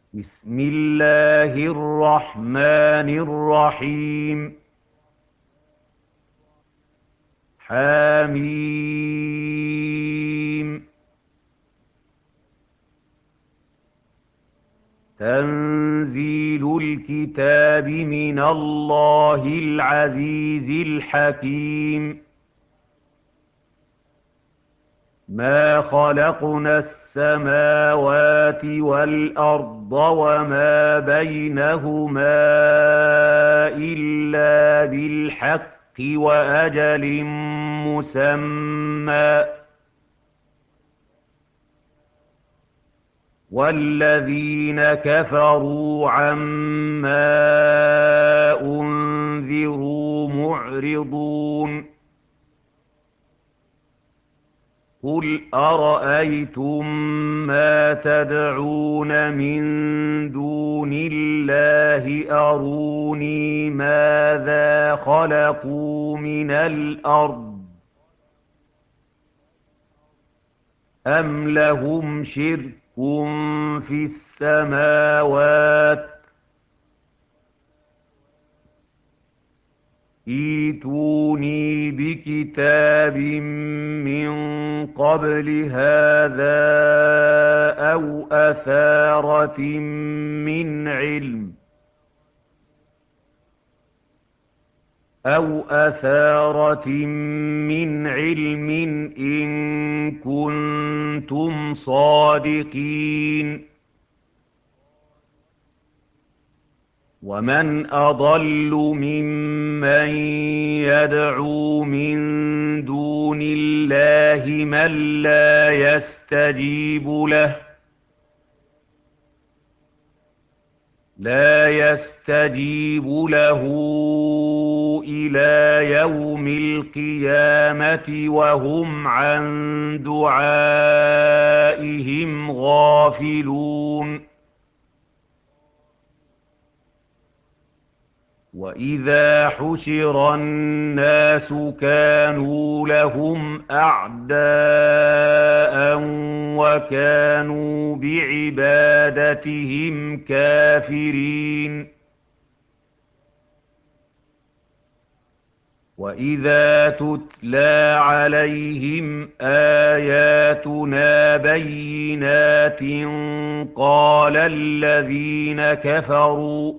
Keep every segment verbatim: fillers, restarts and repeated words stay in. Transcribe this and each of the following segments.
بسم الله الرحمن الرحيم. حميم. تنزيل الكتاب من الله العزيز الحكيم. ما خلقنا السماوات والأرض وما بينهما إلا بالحق وأجل مسمى، والذين كفروا عما أنذروا معرضون. قل أرأيتم ما تدعون من دون الله أروني ماذا خلقوا من الأرض أم لهم شرك في السماوات، ائتوني بكتاب من قبل هذا أو أثارة من علم أو أثارة من علم إن كنتم صادقين. ومن أضل ممن يدعو من دون الله من لا يستجيب له لا يستجيب له إلى يوم القيامة وهم عن دعائهم غافلون. وإذا حشر الناس كانوا لهم أعداء وكانوا بعبادتهم كافرين. وإذا تتلى عليهم آياتنا بينات قال الذين كفروا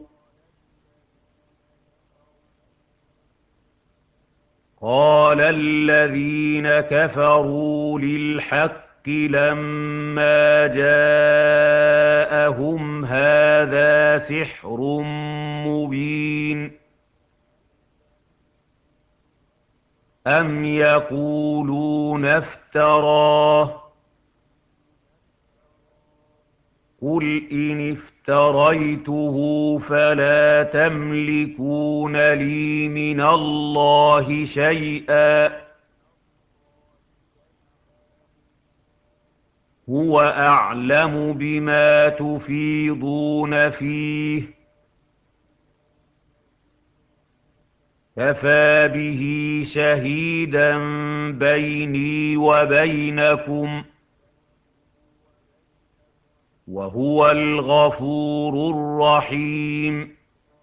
قال الذين كفروا للحق لما جاءهم هذا سحر مبين. أم يقولون افتراه، قل إن افتريته فلا تملكون لي من الله شيئا، هو أعلم بما تفيضون فيه، كفى به شهيدا بيني وبينكم، وهو الغفور الرحيم.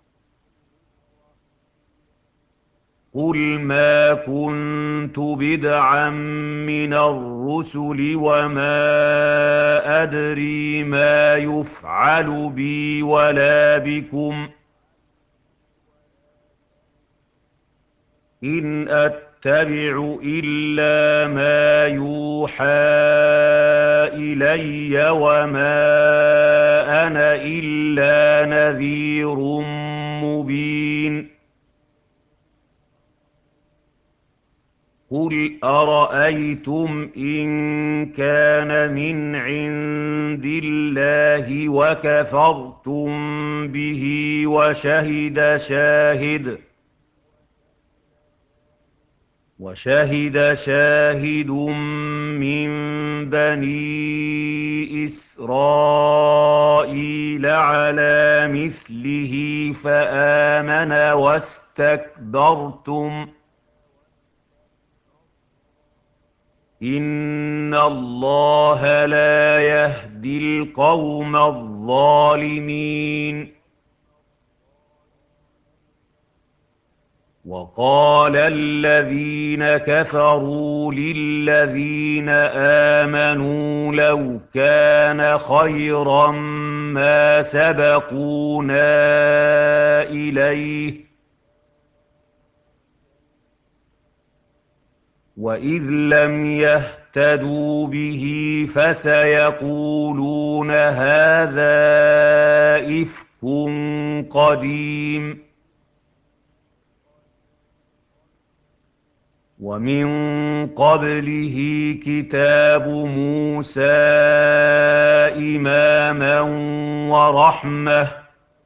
قل ما كنت بدعا من الرسل وما أدري ما يفعل بي ولا بكم، إن أتبع إلا ما يوحى إلي وما أنا إلا نذير مبين. قل أرأيتم إن كان من عند الله وكفرتم به وشهد شاهد وشهد شاهد من بني إسرائيل على مثله فآمن واستكبرتم إِنَّ اللَّهَ لَا يَهْدِي الْقَوْمَ الظَّالِمِينَ. وَقَالَ الَّذِينَ كَفَرُوا لِلَّذِينَ آمَنُوا لَوْ كَانَ خَيْرًا مَّا سَبَقُونَا إِلَيْهِ وَإِذْ لَمْ يَهْتَدُوا بِهِ فَسَيَقُولُونَ هَٰذَا إِفْكٌ قَدِيمٌ. وَمِن قَبْلِهِ كِتَابُ مُوسَىٰ إِمَامًا وَرَحْمَةً ۚ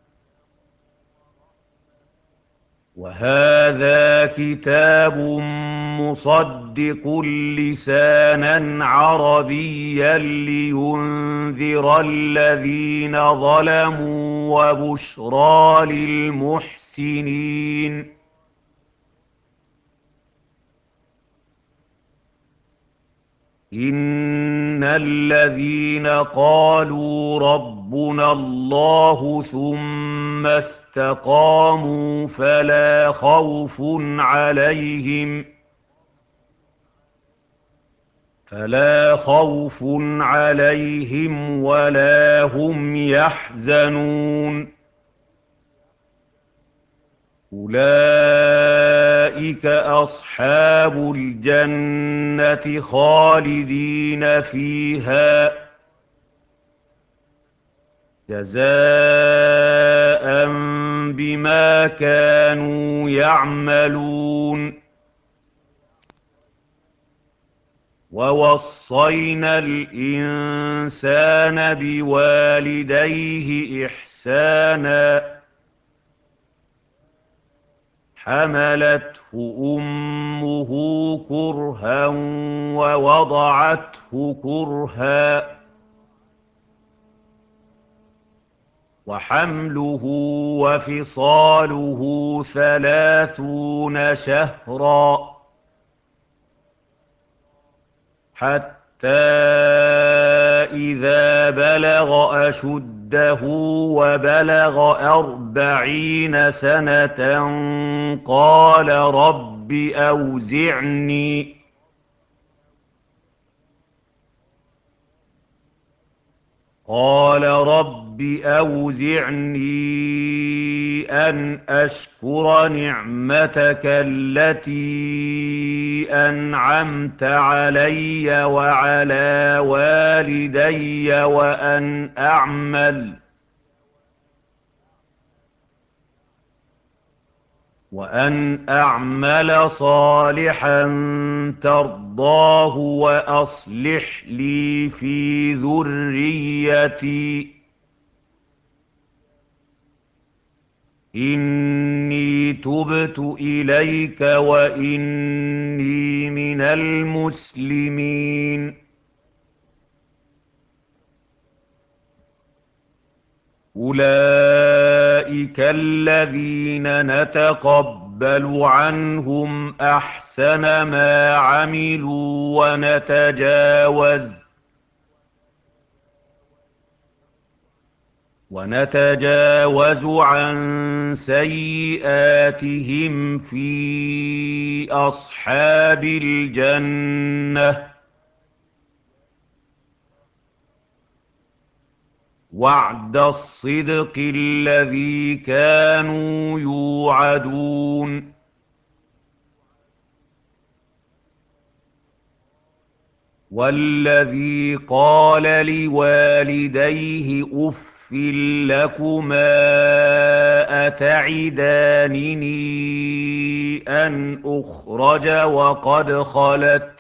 وَهَٰذَا كِتَابٌ مُّصَدِّقٌ لِّسَانًا عَرَبِيًّا لِّيُنذِرَ الَّذِينَ ظَلَمُوا وَبُشْرَىٰ لِلْمُحْسِنِينَ. إِنَّ الَّذِينَ قَالُوا رَبُّنَا اللَّهُ ثُمَّ اسْتَقَامُوا فَلَا خَوْفٌ عَلَيْهِمْ فَلَا خَوْفٌ عَلَيْهِمْ وَلَا هُمْ يَحْزَنُونَ. أُولَٰئِكَ أَصْحَابُ الْجَنَّةِ خَالِدِينَ فِيهَا جَزَاءً بِمَا كَانُوا يَعْمَلُونَ. وَوَصَّيْنَا الْإِنسَانَ بِوَالِدَيْهِ إِحْسَانًا حَمَلَتْهُ أُمُّهُ كُرْهًا وَوَضَعَتْهُ كُرْهًا وَحَمْلُهُ وَفِصَالُهُ ثَلَاثُونَ شَهْرًا حَتَّىٰ إِذَا بَلَغَ أَشُدَّهُ وَبَلَغَ أَرْبَعِينَ سَنَةً قَالَ رَبِّ أَوْزِعْنِي قَالَ رَبِّ أَوْزِعْنِي أَنْ أَشْكُرَ نِعْمَتَكَ الَّتِي أَنْعَمْتَ عَلَيَّ وَعَلَىٰ وَالِدَيَّ وَأَنْ أَعْمَلَ وَأَنْ أَعْمَلَ صَالِحًا تَرْضَاهُ وَأَصْلِحْ لِي فِي ذُرِّيَّتِي إِنِّي تُبْتُ إِلَيْكَ وَإِنِّي مِنَ الْمُسْلِمِينَ. أُولَٰئِكَ الَّذِينَ نَتَقَبَّلُ عَنْهُمْ أَحْسَنَ مَا عَمِلُوا وَنَتَجَاوَزُ وَنَتَجَاوَزُ عَن سَيِّئَاتِهِمْ فِي أَصْحَابِ الْجَنَّةِ وَعْدَ الصِّدْقِ الَّذِي كَانُوا يُوعَدُونَ. وَالَّذِي قَالَ لِوَالِدَيْهِ أُفٍّ لَّكُمَا أَتَعِدَانِنِي أَنْ أُخْرَجَ وَقَدْ خَلَتْ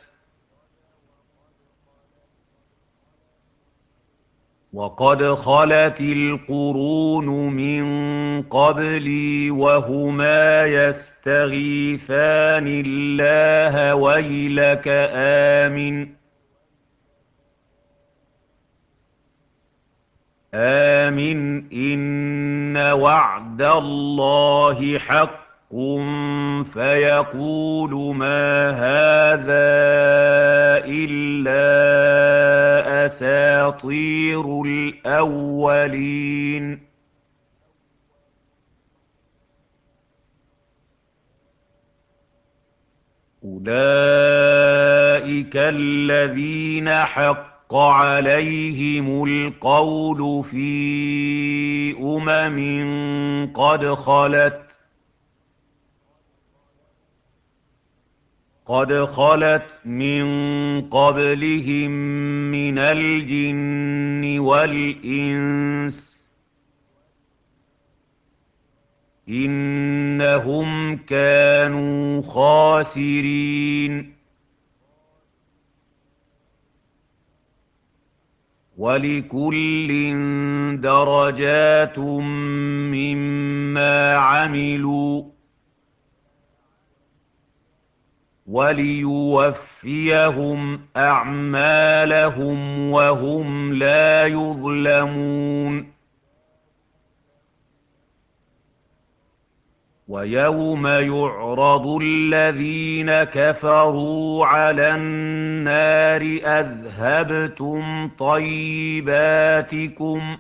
وَقَدْ خَلَتِ الْقُرُونُ مِن قَبْلِي وَهُمَا يَسْتَغِيثَانِ اللَّهَ وَيْلَكَ آمِنْ آمِنْ إِنَّ وَعْدَ اللَّهِ حَقٌّ فيقول ما هذا إلا أساطير الأولين. أولئك الذين حق عليهم القول في أمم قد خلت قد خلت من قبلهم من الجن والإنس إنهم كانوا خاسرين. ولكل درجات مما عملوا وليوفيهم أعمالهم وهم لا يظلمون. ويوم يعرض الذين كفروا على النار أذهبتم طيباتكم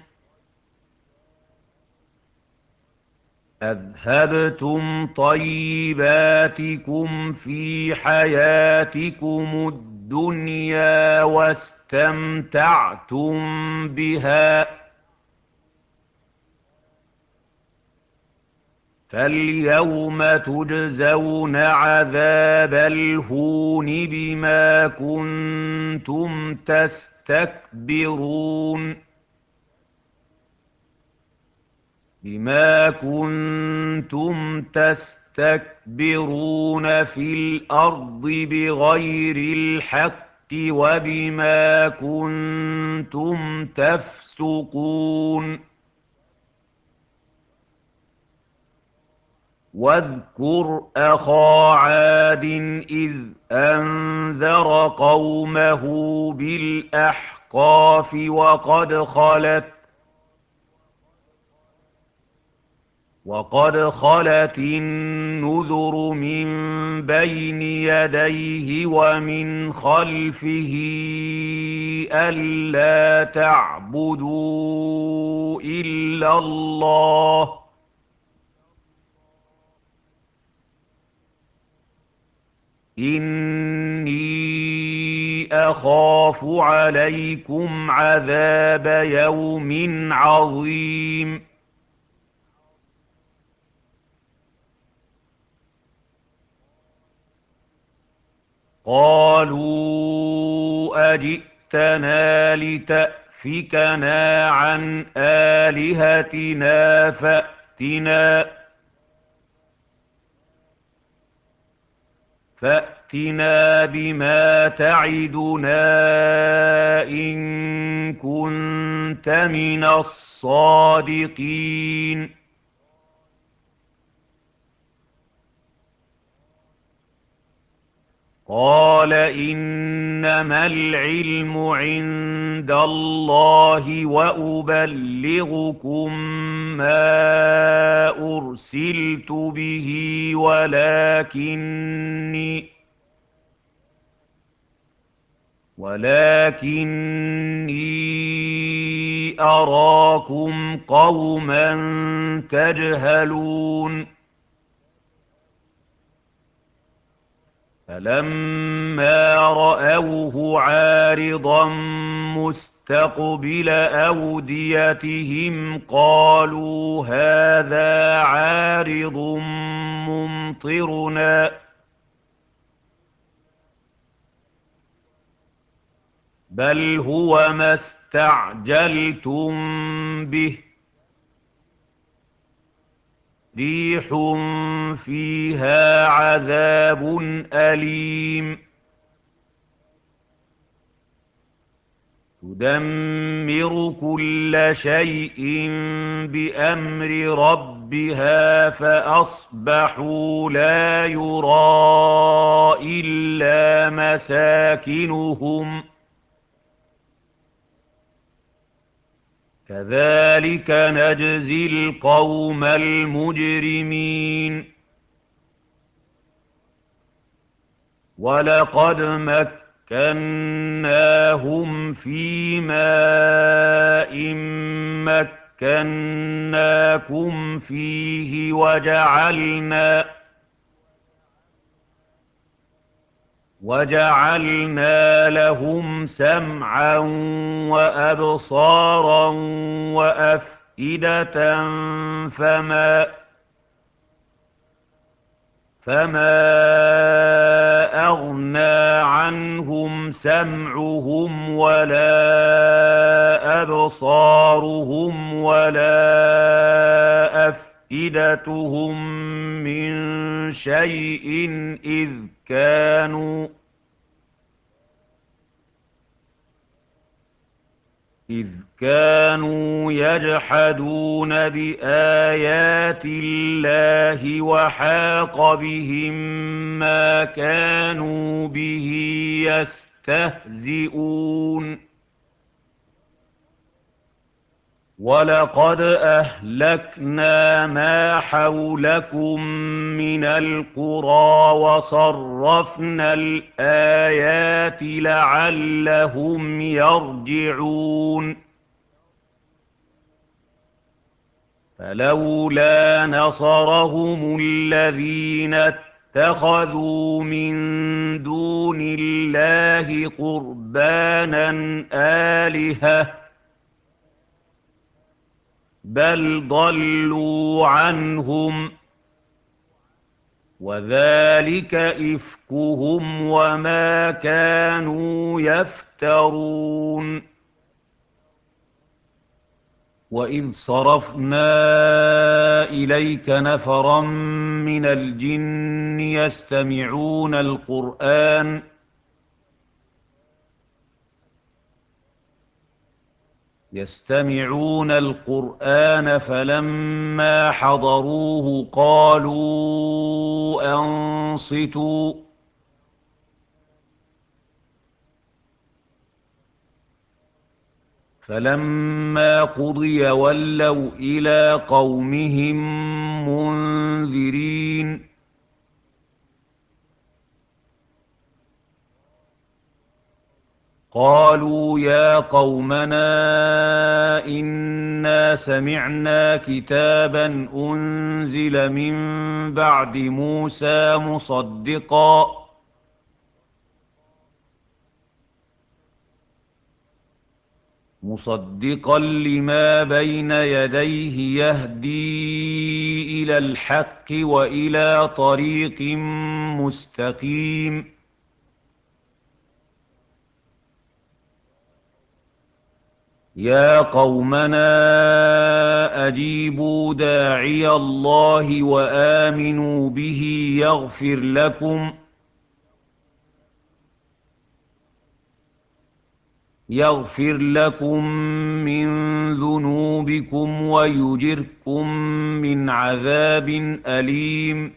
أذهبتم طيباتكم في حياتكم الدنيا واستمتعتم بها فاليوم تجزون عذاب الهون بما كنتم تستكبرون بما كنتم تستكبرون في الأرض بغير الحق وبما كنتم تفسقون. واذكر أخا عاد إذ أنذر قومه بالأحقاف وقد خلت وقد خلت النذر من بين يديه ومن خلفه ألا تعبدوا إلا الله إني أخاف عليكم عذاب يوم عظيم. قالوا أجئتنا لتأفكنا عن آلهتنا فأتنا فأتنا بما تعدنا إن كنت من الصادقين. قال إنما العلم عند الله وأبلغكم ما أرسلت به ولكني ولكني أراكم قوما تجهلون. فلما رأوه عارضا مستقبل أوديتهم قالوا هذا عارض ممطرنا بل هو ما استعجلتم به ريح فيها عذاب أليم تدمر كل شيء بأمر ربها فأصبحوا لا يرى إلا مساكنهم كذلك نجزي القوم المجرمين. وَلَقَدْ مَكَّنَّاهُمْ فِي مَاءٍ مَّكَّنَّاكُمْ فِيهِ وَجَعَلْنَا وَجَعَلْنَا لَهُمْ سَمْعًا وَأَبْصَارًا وَأَفْئِدَةً فَمَا فَمَا أَغْنَىٰ عَنْهُمْ سَمْعُهُمْ وَلَا أَبْصَارُهُمْ وَلَا أَفْئِدَتُهُم مِّن شَيْءٍ إِذْ كَانُوا إِذْ كَانُوا يَجْحَدُونَ بِآيَاتِ اللَّهِ وَحَاقَ بِهِم مَّا كَانُوا بِهِ يَسْتَهْزِئُونَ وَلَقَدْ أَهْلَكْنَا مَا حَوْلَكُم مِّنَ الْقُرَىٰ وَصَرَّفْنَا الْآيَاتِ لَعَلَّهُمْ يَرْجِعُونَ فَلَوْلَا نَصَرَهُمُ الَّذِينَ اتَّخَذُوا مِن دُونِ اللَّهِ قُرْبَانًا آلِهَةً بَلْ ضَلُّوا عَنْهُمْ ۚ وَذَٰلِكَ إِفْكُهُمْ وَمَا كَانُوا يَفْتَرُونَ وَإِذْ صَرَفْنَا إِلَيْكَ نَفَرًا مِّنَ الْجِنِّ يَسْتَمِعُونَ الْقُرْآنَ يستمعون القرآن فلما حضروه قالوا أنصتوا فلما قضي ولوا إلى قومهم منذرين قالوا يا قومنا إنا سمعنا كتابا أنزل من بعد موسى مصدقا مصدقا لما بين يديه يهدي إلى الحق وإلى طريق مستقيم يا قومنا أجيبوا داعي الله وآمنوا به يغفر لكم يغفر لكم من ذنوبكم ويجركم من عذاب أليم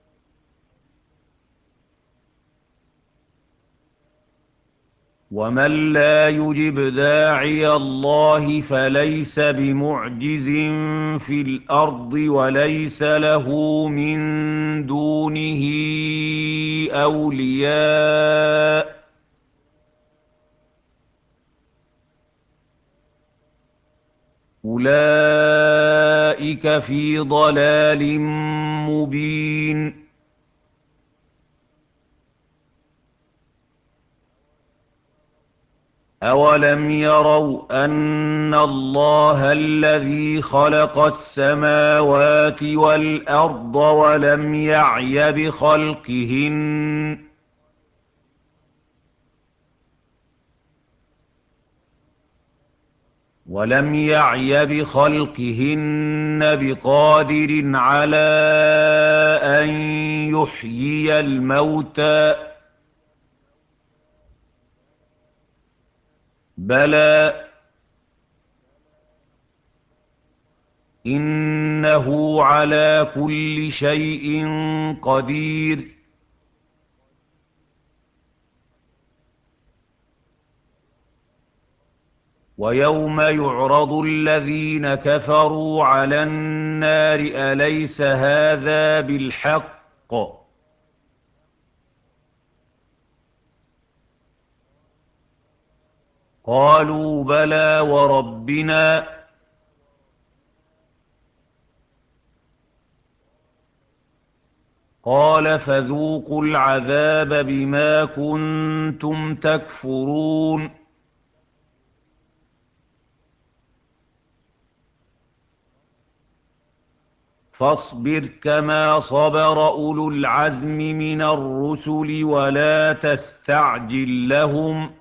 ومن لا يجب داعي الله فليس بمعجز في الأرض وليس له من دونه أولياء أولئك في ضلال مبين أَوَلَمْ يَرَوْا أَنَّ اللَّهَ الَّذِي خَلَقَ السَّمَاوَاتِ وَالْأَرْضَ وَلَمْ يَعْيَ بِخَلْقِهِنَّ وَلَمْ يَعْيَ بِخَلْقِهِنَّ بِقَادِرٍ عَلَىٰ أَن يُحْيِيَ الْمَوْتَىٰ ۚ بَلَىٰ إِنَّهُ عَلَىٰ كُلِّ شَيْءٍ قَدِيرٌ وَيَوْمَ يُعْرَضُ الَّذِينَ كَفَرُوا عَلَى النَّارِ أَلَيْسَ هَٰذَا بِالْحَقِّ ۖ قالوا بلى وربنا. قال فذوقوا العذاب بما كنتم تكفرون. فاصبر كما صبر أولو العزم من الرسل ولا تستعجل لهم.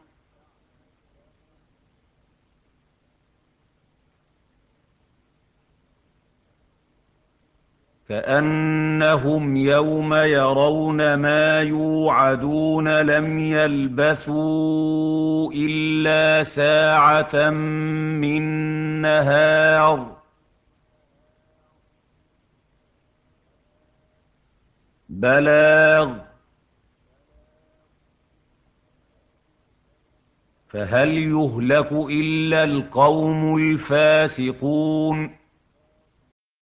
كأنهم يوم يرون ما يوعدون لم يلبثوا إلا ساعة من نهار بلاغ. فهل يهلك إلا القوم الفاسقون.